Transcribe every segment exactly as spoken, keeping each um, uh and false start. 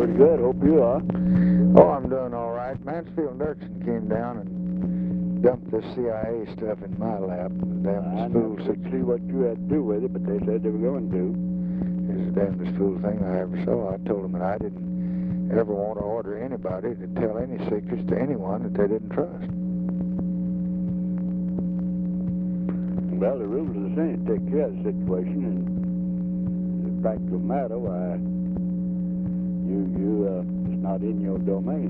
pretty good. Hope you are. Oh, I'm doing all right. Mansfield and Dirksen came down and dumped this C I A stuff in my lap. The I damnedest never fool could see what you had to do with it, but they said they were going to. It's the damnedest fool thing I ever saw. I told them that I didn't ever want to order anybody to tell any secrets to anyone that they didn't trust. Well, the rules of the Senate take care of the situation, and the practical matter, why, you, you, uh, it's not in your domain.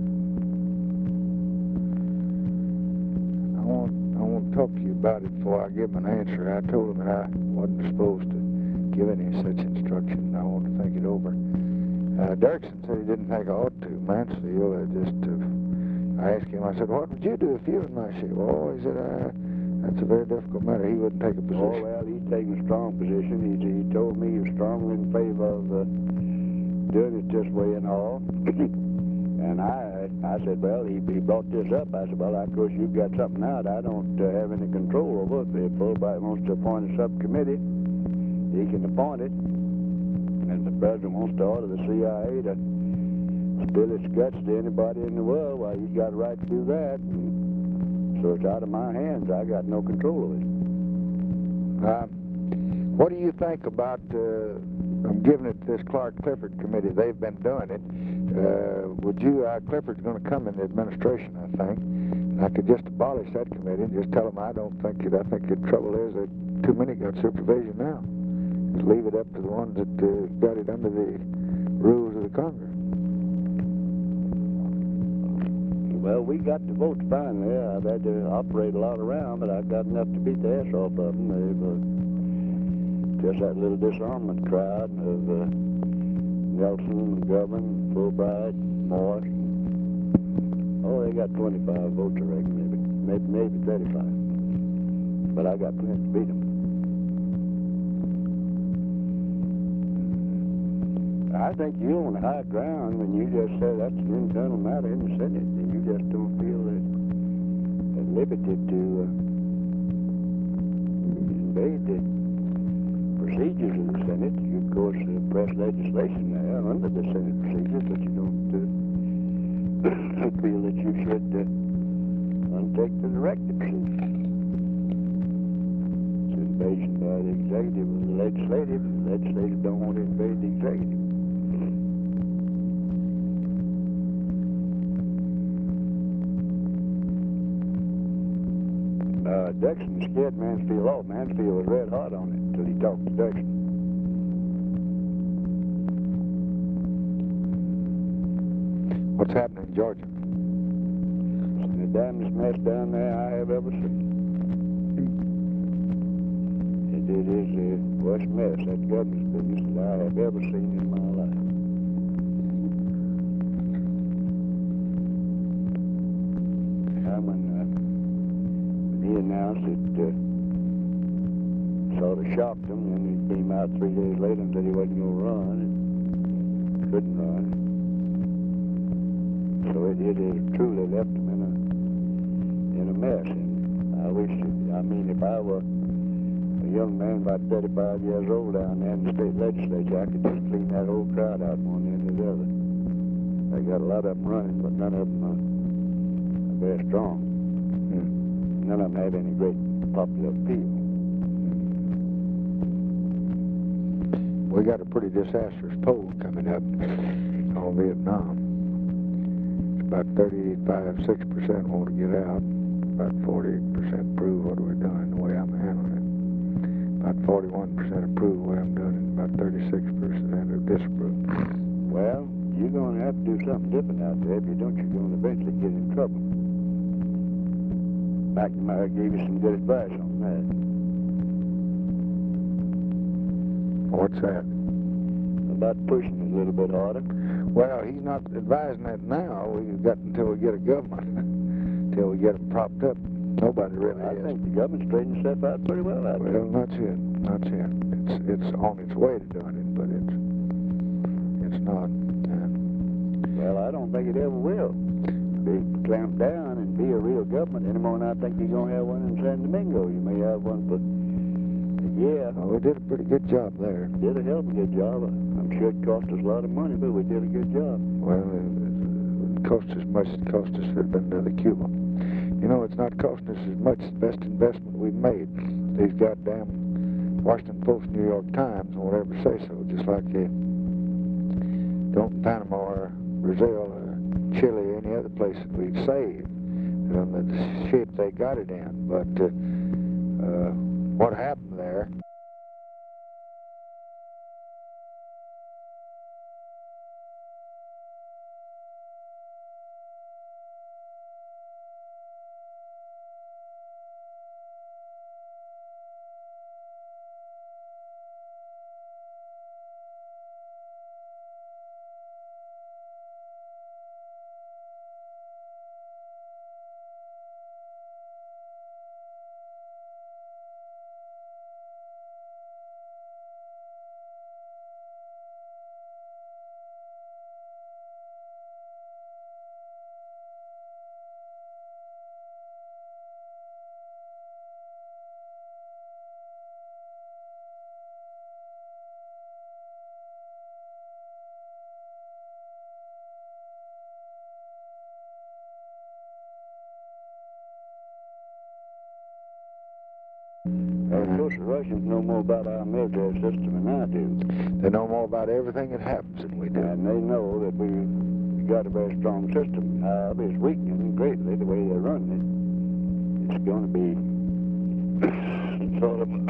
I won't, I won't talk to you about it before I give them an answer. I told them that I wasn't supposed to give any such instruction. I want to think it over. Uh, Dirksen said he didn't think I ought to. Mansfield, I just, uh, I asked him, I said, what would you do if you were in my shoe? Oh, he said, uh, that's a very difficult matter. He wouldn't take a position. Oh, well, he's taking a strong position. He, he told me he was strongly in favor of uh, doing it this way and all. And I I said, well, he, he brought this up. I said, well, of course, you've got something out I don't uh, have any control over. If Fulbright wants to appoint a subcommittee, he can appoint it. And the president wants to order the C I A to spill its guts to anybody in the world, well, he's got a right to do that. And so it's out of my hands. I got no control of it. Uh, what do you think about, uh, I'm giving it to this Clark Clifford committee. They've been doing it. Uh, would you, uh, Clifford's going to come in the administration, I think. And I could just abolish that committee and just tell them I don't think it. I think the trouble is that too many got supervision now. Just leave it up to the ones that uh, got it under the rules of the Congress. Well, we got the votes finally. I've had to operate a lot around, but I've got enough to beat the ass off of them. They've uh, just that little disarmament crowd of uh, Nelson, McGovern, Fulbright, Morse. Oh, they got twenty-five votes, I reckon, maybe, maybe, maybe thirty-five. But I got plenty to beat them. I think you're on the high ground when you just said that's an internal matter in the Senate, and you just don't feel at, at liberty to uh, invade the procedures of the Senate. You, of course, uh, press legislation there under the Senate procedures, but you don't uh, feel that you should uh, undertake the directive procedure. It's an invasion by the executive of the legislative, and the legislative don't want to invade the executive. Uh, Dirksen scared Mansfield off. Mansfield was red hot on it until he talked to Dirksen. What's happening in Georgia? It's the damnedest mess down there I have ever seen. It, it is the worst mess, that governor's business, that I have ever seen in my life. I when, uh, when he announced it, uh, sort of shocked him, and he came out three days later and said he wasn't going to run, and couldn't run. So it, it has truly left him in a in a mess. And I wish, I mean, if I were a young man about thirty-five years old down there in the state legislature, I could just clean that whole crowd out one end to the other. They got a lot of them running, but none of them are very strong. Hmm. None of them have any great popular appeal. We got a pretty disastrous poll coming up on Vietnam. It's about thirty-five, six percent want to get out. About forty percent approve what we're doing, the way I'm handling it. About forty-one percent approve the way I'm doing it. About thirty-six percent of disapprove. Well, you're going to have to do something different out there. If you don't, you're going to eventually get in trouble. McNamara gave you some good advice on that. What's that? About pushing it a little bit harder. Well, he's not advising that now. We've got until we get a government, until we get them propped up. Nobody really I is. think the government's straightening itself out pretty well out there. Well, not yet. Not yet. It's it's on its way to doing it, but it's it's not. Uh, Well, I don't think it ever will be clamped down and be a real government anymore than I think you're going to have one in San Domingo. You may have one for a year. well, we did a pretty good job there. Did a hell of a good job. I I'm sure it cost us a lot of money, but we did a good job. Well, it cost as much as it cost us if it had been another Cuba. You know, it's not costing us as much as the best investment we've made. These goddamn Washington Post, New York Times, or whatever say so, just like they don't in Panama or Brazil or Chile or any other place that we've saved on the shape they got it in. But uh, uh, what happened there? Of course, the Russians know more about our military system than I do. They know more about everything that happens than we do. And they know that we've got a very strong system. However, it's weakening greatly the way they're running it. It's going to be sort of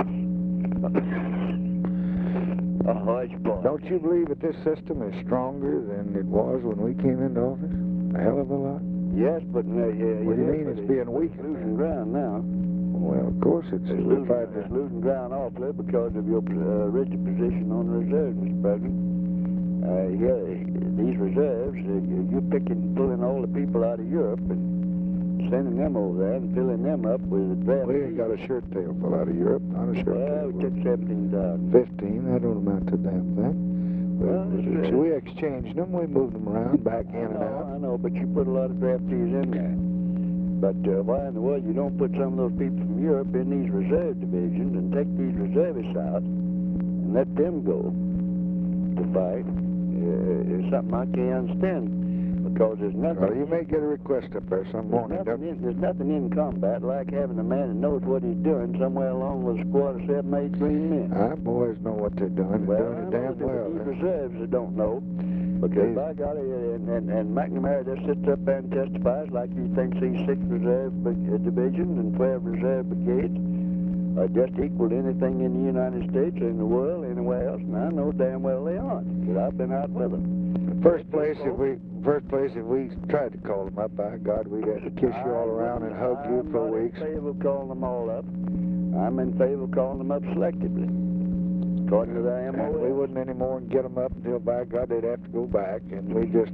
a hodgepodge. Don't you believe that this system is stronger than it was when we came into office? A hell of a lot. Yes, but uh, yeah, What do you is, mean but it's being weakened? losing ground now. Well, of course it's, It's losing, it's losing ground awfully because of your uh, rigid position on the reserves, Mister President. Uh, yeah, these reserves, uh, you're picking, pulling all the people out of Europe and sending them over there and filling them up with the draft. We ain't got a shirt tail full out of Europe, not a shirt Well, tail. we took seventeen thousand. Fifteen, that don't amount to a damn thing. Well, we, it's, we exchanged them, we moved them around, back in I and know, out. I know, but you put a lot of draftees in there. But uh, why in the world you don't put some of those people from Europe in these reserve divisions and take these reservists out and let them go to fight uh, is something I can't understand. Because there's nothing... Well, you may get a request up there some There's morning. nothing, in, there's nothing in combat like having a man that knows what he's doing somewhere along with a squad of seven, eight green men. Our boys know what they're doing. They're Well, doing I it know damn that well. these They're- reserves that don't know. Because by golly, and, and, and McNamara just sits up there and testifies like he thinks these six reserve uh, divisions and twelve reserve brigades are just equal to anything in the United States or in the world, anywhere else. And I know damn well they aren't, because I've been out with them. First place, if we first place if we tried to call them up, by God, we'd have to kiss you all around and hug you for weeks. I'm not in favor of calling them all up. I'm in favor of calling them up selectively, according to the M O S. And we wouldn't anymore and get them up until, by God, they'd have to go back. And we just,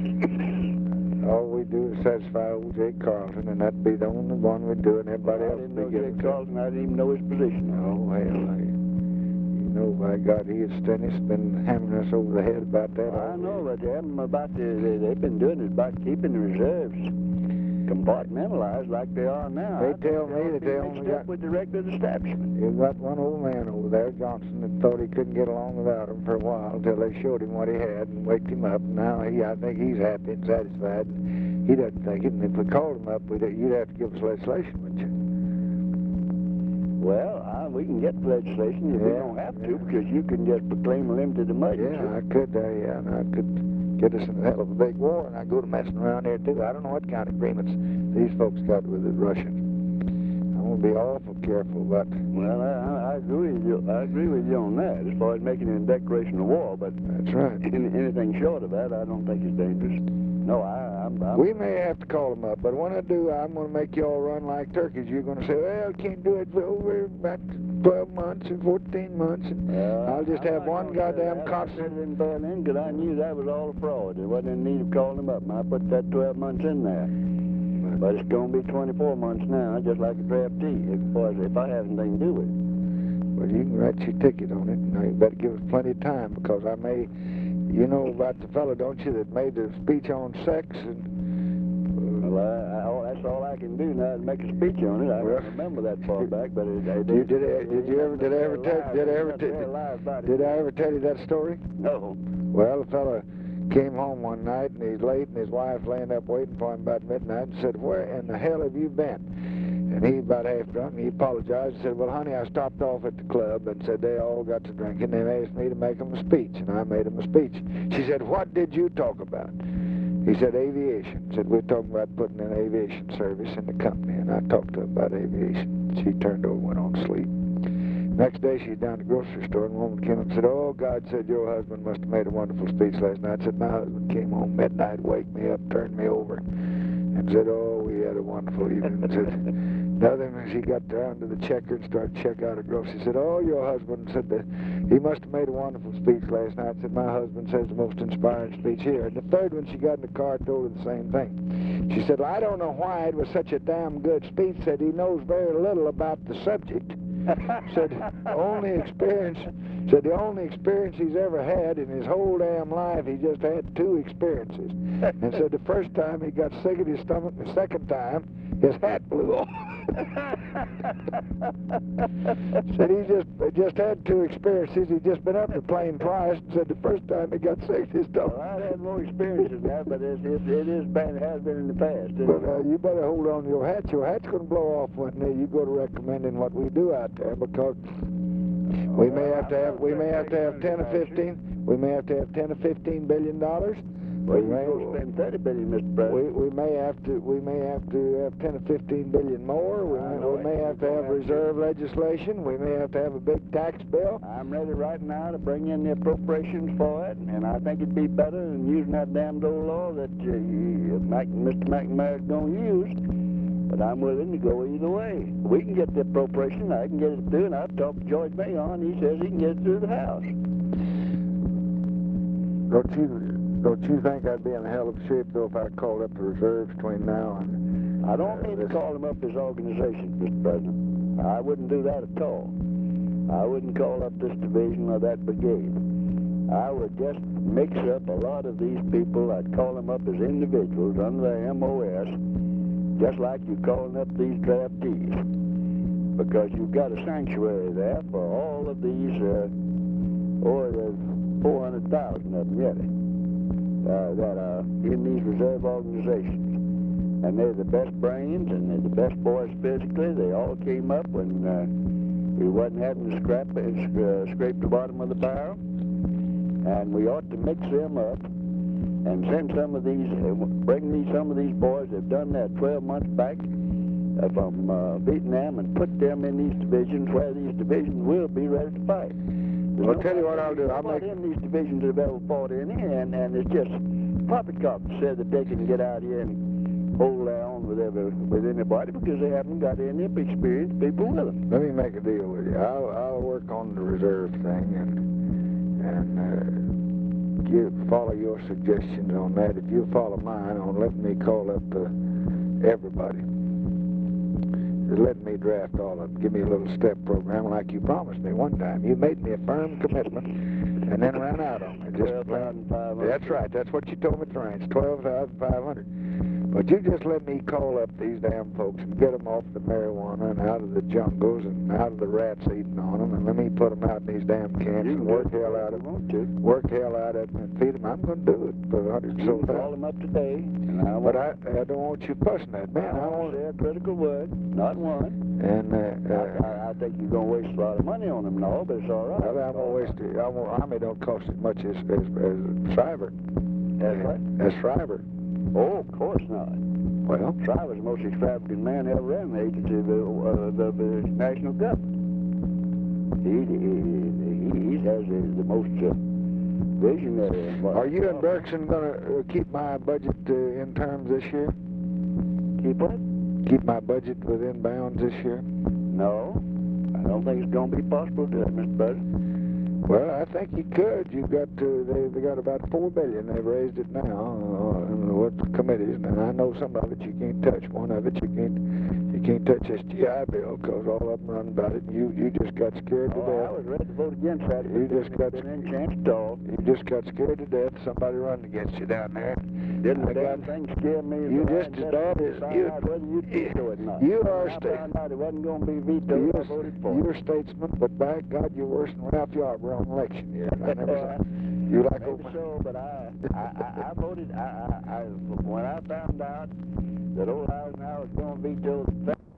uh, all we do is satisfy old Jay Carlton, and that'd be the only one we'd do, and everybody I else didn't would know be Jay getting Carlton. I didn't even know his position. Oh, well, I, you know, by God, he has Stennis been hammering us over the head about that. I know, but they haven't about the, they, they've been doing it about keeping the reserves compartmentalized like they are now. They I tell think me ought to that be they mixed only up got- with the regular establishment. You got one old man over there, Johnson, that thought he couldn't get along without him for a while until they showed him what he had and waked him up. Now he, I think he's happy and satisfied. He doesn't think it. And if we called him up, we'd, you'd have to give us legislation, wouldn't you? Well, I, we can get legislation if we Yeah, don't have yeah. to, because you can just proclaim a limited emergency. Yeah, I could. Uh, yeah, and I could get us in the hell of a big war, and I go to messing around there too. I don't know what kind of agreements these folks got with the Russians. I'm gonna be awful careful about. Well, I, I agree with you. I agree with you on that, as far as making it a declaration of war. But That's right. any, anything short of that, I don't think is dangerous. No, I, I'm. I'm We may have to call them up, but when I do, I'm going to make you all run like turkeys. You're going to say, well, can't do it for over about twelve months and fourteen months. And Uh, I'll just I'm have not one gonna say goddamn that. I constant. said it in Berlin because I knew that was all a fraud. There wasn't any need of calling them up. And I put that twelve months in there. But it's going to be twenty-four months now, just like a draftee, as far as if I have anything to do with it. Well, you can write your ticket on it. Now, you better give us plenty of time, because I may, you know about the fellow, don't you, that made the speech on sex? And Well, I, I, oh, that's That's all I can do now is make a speech on it. I Well, don't remember that far back, but it, it, You it, did, it, did you ever, did I ever tell, did I ever, did, did, did I ever tell you that story? No. Well, the fella came home one night and he's late and his wife laying up waiting for him about midnight and said, "Where in the hell have you been?" And he about half drunk and he apologized and said, "Well, honey, I stopped off at the club," and said they all got to drinking. They asked me to make them a speech, and I made them a speech. She said, "What did you talk about?" He said, "Aviation." Said, "We're talking about putting an aviation service in the company," and I talked to her about aviation. She turned over and went on to sleep. Next day, she was down at the grocery store, and a woman came up and said, "Oh, God said your husband must have made a wonderful speech last night." I said, "My husband came home midnight, waked me up, turned me over, and said, oh, we had a wonderful evening." And said, another when she got down to the checker and started to check out her groceries, she said, "Oh, your husband said that he must have made a wonderful speech last night." Said, "My husband says the most inspiring speech here." And the third one, she got in the car, told her the same thing. She said, "Well, I don't know why it was such a damn good speech." Said, "He knows very little about the subject." Said, only experience, said the only experience he's ever had in his whole damn life, he just had two experiences. And said the first time he got sick at his stomach, the second time his hat blew off. Said he just just had two experiences. He'd just been up the plane twice, and said the first time he got sick at his stomach. Well, I had more experience than that, but it, it, it is bad, it has been in the past. But uh, you better hold on to your hat. Your hat's going to blow off when uh, you go to recommending what we do out there, because we may have to have we may have to have ten or fifteen. We may have to have ten or fifteen billion dollars. Well, we you may go spend thirty billion, Mister President. We we may have to we may have to have ten or fifteen billion more. We may, we may have to have reserve legislation. We may have to have a big tax bill. I'm ready right now to bring in the appropriations for it, and I think it'd be better than using that damned old law that uh, Mac, Mister McNamara's going to use. But I'm willing to go either way. We can get the appropriation. I can get it through, and I've talked to George Mahon. He says he can get it through the House. Don't you? Don't you think I'd be in a hell of a shape, though, if I called up the reserves between now and... I don't uh, mean to call them up as organizations, Mister President. I wouldn't do that at all. I wouldn't call up this division or that brigade. I would just mix up a lot of these people. I'd call them up as individuals under the M O S, just like you're calling up these draftees. Because you've got a sanctuary there for all of these, uh, oh, there's four hundred thousand of them yet. Uh, that are in these reserve organizations. And they're the best brains and they're the best boys physically. They all came up when uh, we wasn't having to scrap, uh, scrape the bottom of the barrel. And we ought to mix them up and send some of these, uh, bring these, some of these boys that have done that twelve months back uh, from uh, Vietnam and put them in these divisions where these divisions will be ready to fight. I'll tell you what I'll do. I'll make in these divisions that have ever fought in here, and, and it's just poppycock said that they can get out here and hold their own with every, with anybody because they haven't got any experienced people with them. Let me make a deal with you. I'll, I'll work on the reserve thing and and uh, give, follow your suggestions on that. If you follow mine on letting me call up uh, everybody. Let me draft all of them. Give me a little step program like you promised me one time. You made me a firm commitment and then ran out on me. twelve thousand five hundred. That's right. That's what you told me at the ranch, twelve thousand five hundred. But you just let me call up these damn folks and get them off the marijuana and out of the jungles and out of the rats eating on them, and let me put them out in these damn camps and work hell out of them. Work hell out of them and feed them. I'm going to do it for a hundred so thousand. Call them up today. And I but I, I don't want you fussing at me. I, I want their critical word, not one. And uh, uh, I, I think you're going to waste a lot of money on them and all, but it's all right. Well, I'm going to waste it. I won't, Army don't cost as much as, as, as Shriver. As what? As Shriver. Oh, of course not. Well, Shriver's the most extravagant man ever in the agency of the, uh, the, the national government. He, he, he has the, the most uh, visionary. Are you and Bergson going to uh, keep my budget uh, in terms this year? Keep what? Keep my budget within bounds this year? No. I don't think it's going to be possible to do that, Mister President. Well, I think you could. You've got to, they they got about four billion. They've raised it now uh, in what committees, and I know some of it you can't touch. One of it you can't you You can't touch this G I Bill because all of them run about it. And you, you just got scared to Oh, death. I was ready to vote against that. You but just got been any chance at all. You just got scared to death. Somebody running against you down there. Didn't I the damn got- thing scare me? You but I just as had bad to as find you. out whether you'd veto it or not. You When are a I state. found out it wasn't going to be vetoed, I voted for You're it. a statesman, but by God, you're worse than Ralph Yarborough on election year. I never saw you like Maybe old so, but I, I, I, I voted. I, I, I, when I found out that old Eisenhower was going to veto the